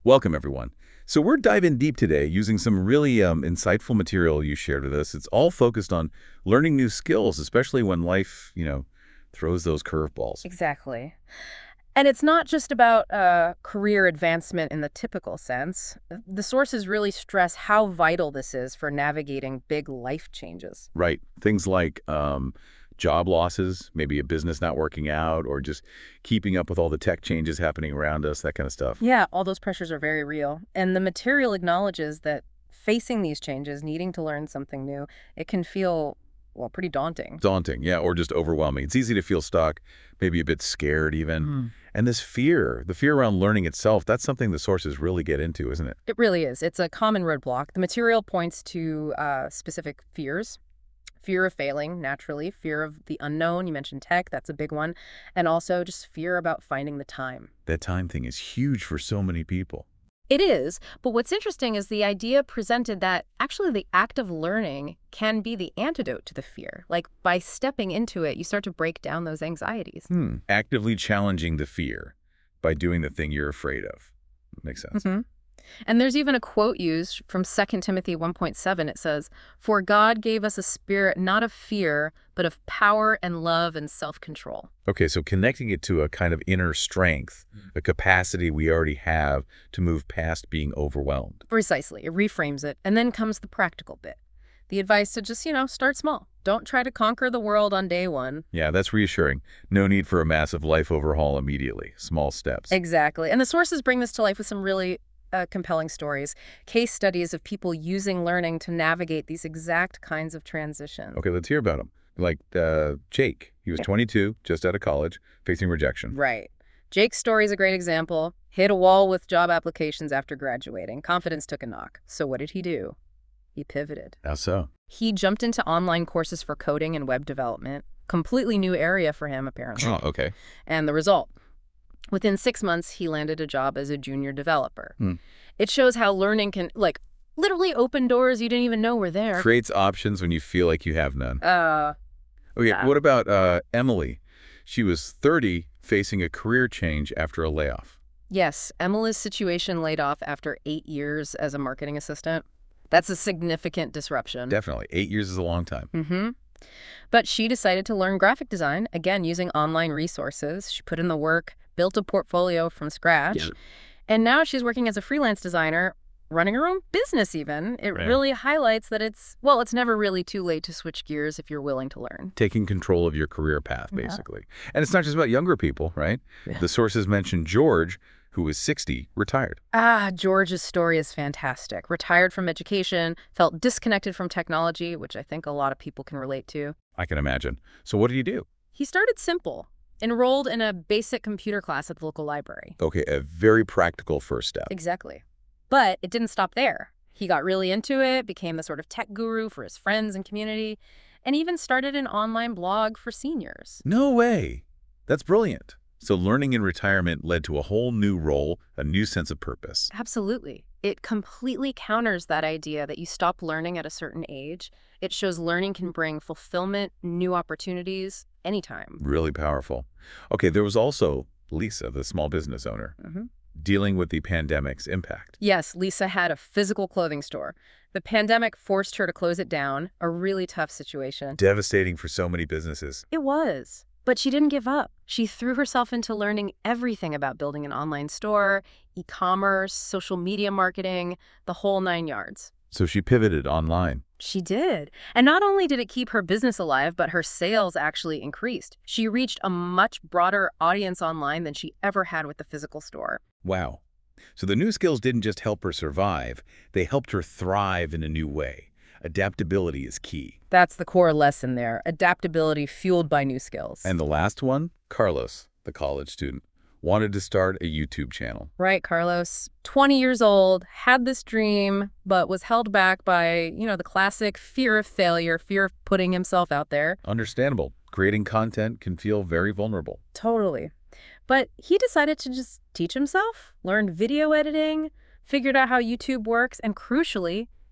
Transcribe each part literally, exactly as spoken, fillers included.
Welcome, everyone. So we're diving deep today using some really um, insightful material you shared with us. It's all focused on learning new skills, especially when life, you know, throws those curveballs. Exactly. And it's not just about uh, career advancement in the typical sense. The sources really stress how vital this is for navigating big life changes. Right. Things like um, job losses, maybe a business not working out, or just keeping up with all the tech changes happening around us, that kind of stuff. Yeah, all those pressures are very real. And the material acknowledges that facing these changes, needing to learn something new, it can feel, well, pretty daunting. Daunting, yeah, or just overwhelming. It's easy to feel stuck, maybe a bit scared even. Mm. And this fear, the fear around learning itself, that's something the sources really get into, isn't it? It really is. It's a common roadblock. The material points to uh, specific fears. Fear of failing, naturally. Fear of the unknown. You mentioned tech. That's a big one. And also just fear about finding the time. That time thing is huge for so many people. It is, but what's interesting is the idea presented that actually the act of learning can be the antidote to the fear. Like by stepping into it, you start to break down those anxieties. Hmm. Actively challenging the fear by doing the thing you're afraid of. Makes sense. hmm And there's even a quote used from Second Timothy one point seven. It says, "For God gave us a spirit not of fear, but of power and love and self-control." Okay, so connecting it to a kind of inner strength, a capacity we already have to move past being overwhelmed. Precisely. It reframes it. And then comes the practical bit. The advice to just, you know, start small. Don't try to conquer the world on day one. Yeah, that's reassuring. No need for a massive life overhaul immediately. Small steps. Exactly. And the sources bring this to life with some really uh, compelling stories, case studies of people using learning to navigate these exact kinds of transitions. Okay, let's hear about them. Like uh, Jake. He was Yeah. twenty-two, just out of college, facing rejection. Right. Jake's story is a great example. Hit a wall with job applications after graduating. Confidence took a knock. So what did he do? He pivoted. How so? He jumped into online courses for coding and web development. Completely new area for him, apparently. Oh, okay. And the result? Within six months, he landed a job as a junior developer. Hmm. It shows how learning can, like, literally open doors you didn't even know were there. Creates options when you feel like you have none. Uh, Okay, yeah. what about uh, Emily? She was thirty, facing a career change after a layoff. yes, Emily's situation laid off after eight years as a marketing assistant. That's a significant disruption. Definitely. Eight years is a long time. Mm-hmm. But she decided to learn graphic design, again, using online resources. She put in the work, built a portfolio from scratch. Yeah. And now she's working as a freelance designer, running her own business even. It Right. really highlights that it's, well, it's never really too late to switch gears if you're willing to learn. Taking control of your career path, Yeah. basically. And it's not just about younger people, right? Yeah. The sources mentioned George, who was sixty, retired. Ah, George's story is fantastic. Retired from education, felt disconnected from technology, which I think a lot of people can relate to. I can imagine. So what did he do? He started simple, enrolled in a basic computer class at the local library. Okay, a very practical first step. Exactly. But it didn't stop there. He got really into it, became the sort of tech guru for his friends and community, and even started an online blog for seniors. No way. That's brilliant. So learning in retirement led to a whole new role, a new sense of purpose. Absolutely. It completely counters that idea that you stop learning at a certain age. It shows learning can bring fulfillment, new opportunities, anytime. Really powerful. Okay, there was also Lisa, the small business owner, Mm-hmm. dealing with the pandemic's impact. Yes, Lisa had a physical clothing store. The pandemic forced her to close it down, a really tough situation. Devastating for so many businesses. It was. But she didn't give up. She threw herself into learning everything about building an online store, e-commerce, social media marketing, the whole nine yards. So she pivoted online. She did. And not only did it keep her business alive, but her sales actually increased. She reached a much broader audience online than she ever had with the physical store. Wow. So the new skills didn't just help her survive, they helped her thrive in a new way. Adaptability is key. That's the core lesson there. Adaptability fueled by new skills. And the last one, Carlos, the college student, wanted to start a YouTube channel. Right, Carlos. twenty years old, had this dream, but was held back by, you know, the classic fear of failure, fear of putting himself out there. Understandable. Creating content can feel very vulnerable. Totally. But he decided to just teach himself, learned video editing, figured out how YouTube works, and crucially,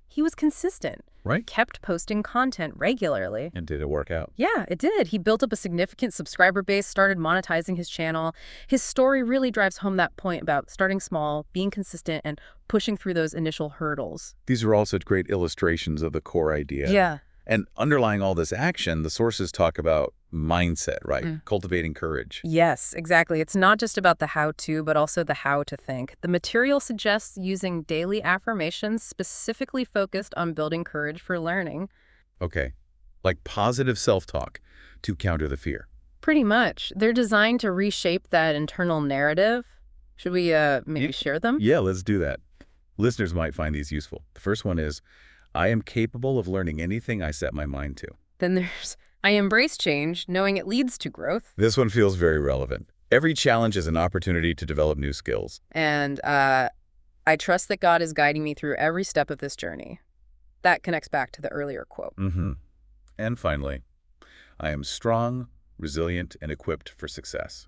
He was consistent, Right. kept posting content regularly. And did it work out? Yeah, it did. He built up a significant subscriber base, started monetizing his channel. His story really drives home that point about starting small, being consistent, and pushing through those initial hurdles. These are also great illustrations of the core idea. Yeah. And underlying all this action, the sources talk about mindset, right? Mm. Cultivating courage. Yes, exactly. It's not just about the how-to, but also the how to think. The material suggests using daily affirmations specifically focused on building courage for learning. Okay. Like positive self-talk to counter the fear. Pretty much. They're designed to reshape that internal narrative. Should we uh, maybe Yeah. share them? Yeah, let's do that. Listeners might find these useful. The first one is, I am capable of learning anything I set my mind to. Then there's, I embrace change, knowing it leads to growth. This one feels very relevant. Every challenge is an opportunity to develop new skills. And uh, I trust that God is guiding me through every step of this journey. That connects back to the earlier quote. Mm-hmm. And finally, I am strong, resilient, and equipped for success.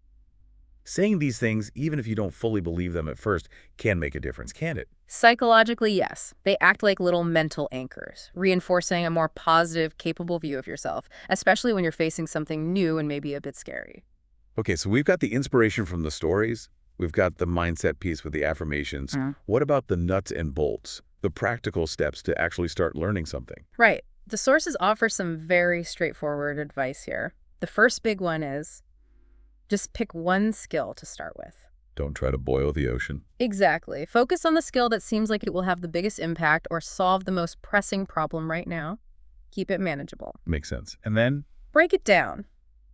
Saying these things, even if you don't fully believe them at first, can make a difference, can't it? Psychologically, yes. They act like little mental anchors, reinforcing a more positive, capable view of yourself, especially when you're facing something new and maybe a bit scary. Okay, so we've got the inspiration from the stories. We've got the mindset piece with the affirmations. Mm. What about the nuts and bolts, the practical steps to actually start learning something? Right. The sources offer some very straightforward advice here. The first big one is just pick one skill to start with. Don't try to boil the ocean. Exactly. Focus on the skill that seems like it will have the biggest impact or solve the most pressing problem right now. Keep it manageable. Makes sense. And then? Break it down.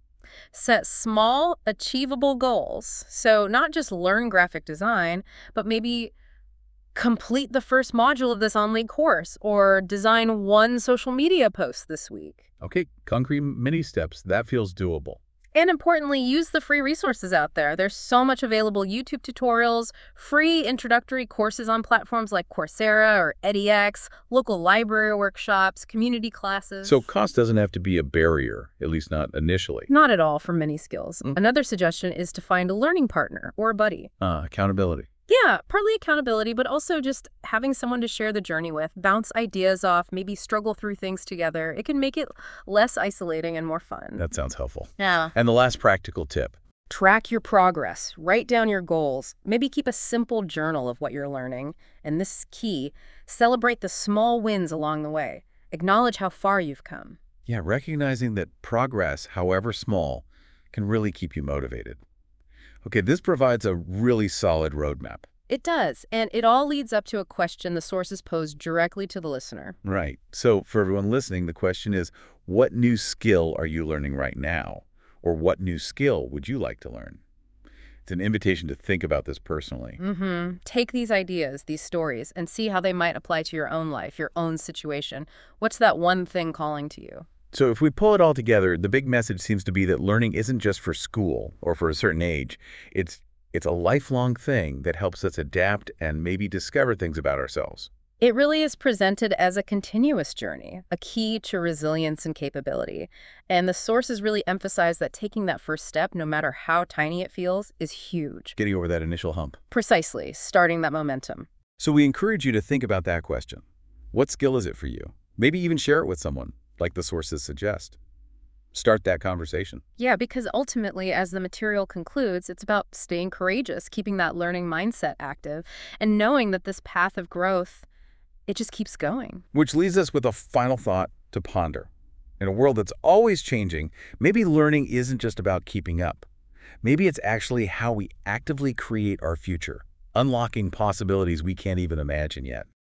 Set small, achievable goals. So not just learn graphic design, but maybe complete the first module of this online course or design one social media post this week. Okay, concrete mini steps. That feels doable. And importantly, use the free resources out there. There's so much available YouTube tutorials, free introductory courses on platforms like Coursera or edX, local library workshops, community classes. So cost doesn't have to be a barrier, at least not initially. Not at all for many skills. Mm. Another suggestion is to find a learning partner or a buddy. Uh, accountability. Yeah, partly accountability, but also just having someone to share the journey with, bounce ideas off, maybe struggle through things together. It can make it less isolating and more fun. That sounds helpful. Yeah. And the last practical tip. Track your progress. Write down your goals. Maybe keep a simple journal of what you're learning. And this is key. Celebrate the small wins along the way. Acknowledge how far you've come. Yeah, recognizing that progress, however small, can really keep you motivated. Okay, this provides a really solid roadmap. It does, and it all leads up to a question the sources pose directly to the listener. Right. So for everyone listening, the question is, what new skill are you learning right now? Or what new skill would you like to learn? It's an invitation to think about this personally. Mm-hmm. Take these ideas, these stories, and see how they might apply to your own life, your own situation. What's that one thing calling to you? So if we pull it all together, the big message seems to be that learning isn't just for school or for a certain age. It's it's a lifelong thing that helps us adapt and maybe discover things about ourselves. It really is presented as a continuous journey, a key to resilience and capability. And the sources really emphasize that taking that first step, no matter how tiny it feels, is huge. Getting over that initial hump. Precisely, starting that momentum. So we encourage you to think about that question. What skill is it for you? Maybe even share it with someone, like the sources suggest. Start that conversation. Yeah, because ultimately, as the material concludes, it's about staying courageous, keeping that learning mindset active, and knowing that this path of growth, it just keeps going. Which leads us with a final thought to ponder. In a world that's always changing, maybe learning isn't just about keeping up. Maybe it's actually how we actively create our future, unlocking possibilities we can't even imagine yet.